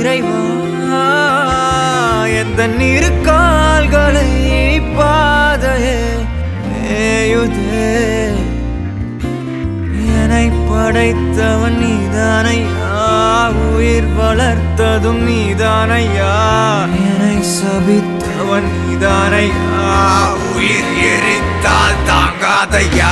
இறைவா எந்த இரு கால்களை பாதையே மேயுதே என்னை படைத்தவன் நீதானையா உயிர் வளர்த்ததும் நீதானையா என்னை சபித்தவன் நீதானையா உயிர் எரித்தால் தாங்காதையா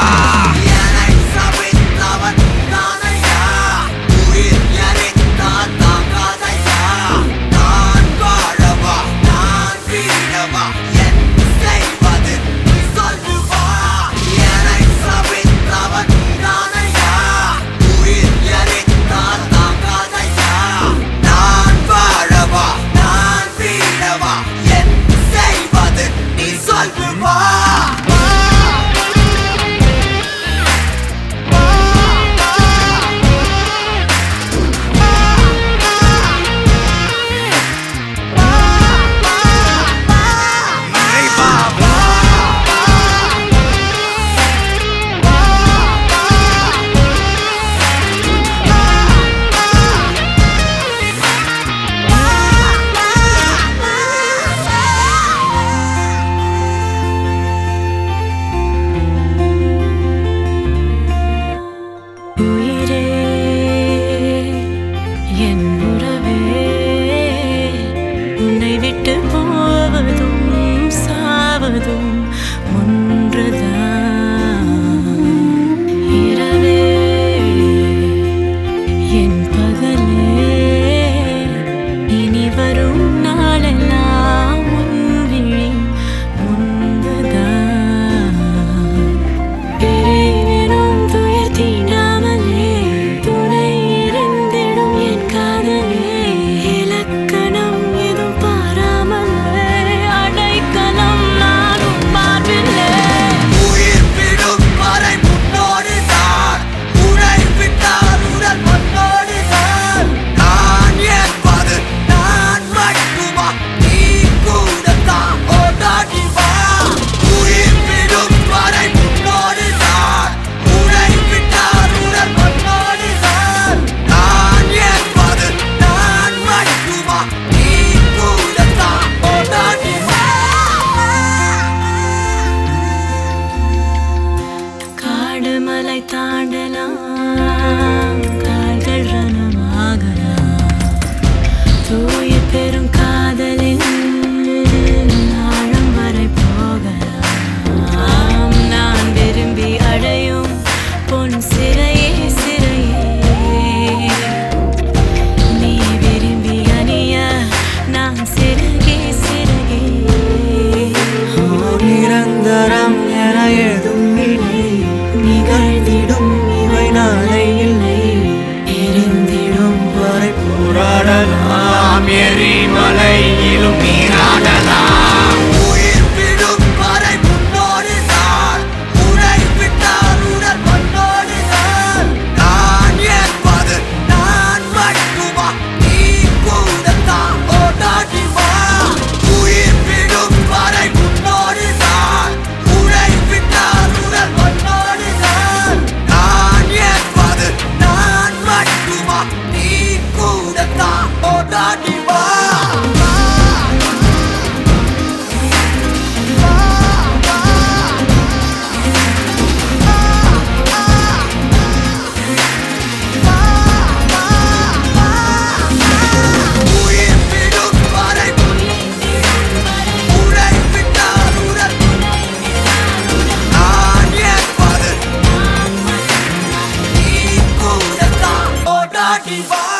தாண்டலாம் கால்கள் ரணமாகலாம் தூய பெரும் காதலின் ஆழம் வரை போகலாம் நான் விரும்பி அடையும் பொன் சிறையே சிறையே நீ விரும்பி அணிய நான் சிறகே சிறகே நிரந்தரம் என ஏதும் இல்லை நிகழ்ந்திடும் இவை நாளை இல்லை எரிந்திடும் வரை போராடலாம் எரிமலையிலும் நீராடலாம் உயிர் விடும் வரை முன்னோடு தான் உரை விட்டால் உடல் மண்ணோடு தான் நான் என்பது நான் மட்டுமா நீ கூட தான் ஓடாடி வா உயிர் விடும் வரை முன்னோடு தான் உரை விட்டால் உடல் மண்ணோடு தான் நான் என்பது நான் மட்டுமா நீ கூட தான் ஓடாடி வா Diva